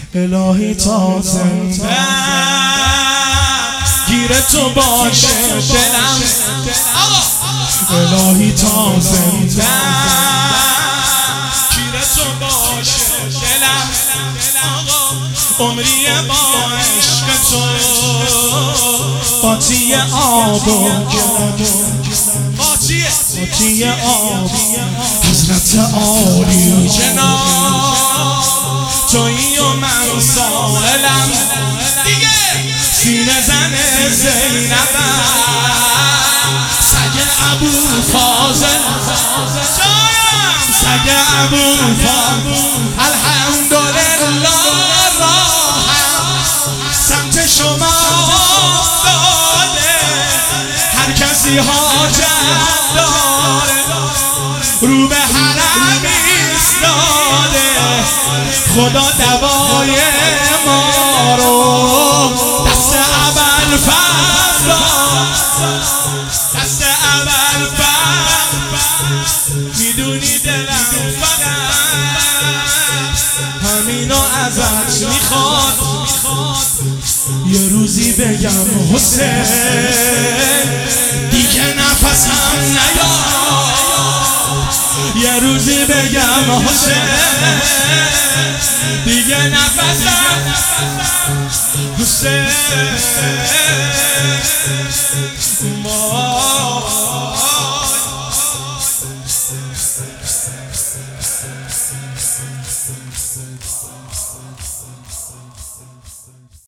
الهی تا زنده گیر تو باشه دلم، الهی تا زنده گیر تو باشه دلم، عمری با عشق تو قاطی آب و گلم، قاطی آب حضرت عالی جناب تویی و من سائلم دیگه، سینه زن زینبم سگ ابو فاضل، سگ ابو فاضل الحمدلله راهم سمت شما داده، هر کسی حاجت داره رو به حرم ایستاده، خدا دوای ما رو دست اول فضل، دست اول فضل، میدونی دلم فقط همینو ازت میخواد، یه روزی بگم حسین دیگه نفسم نیاد، یه روزی بگم حسین دیگه نفسم، حسین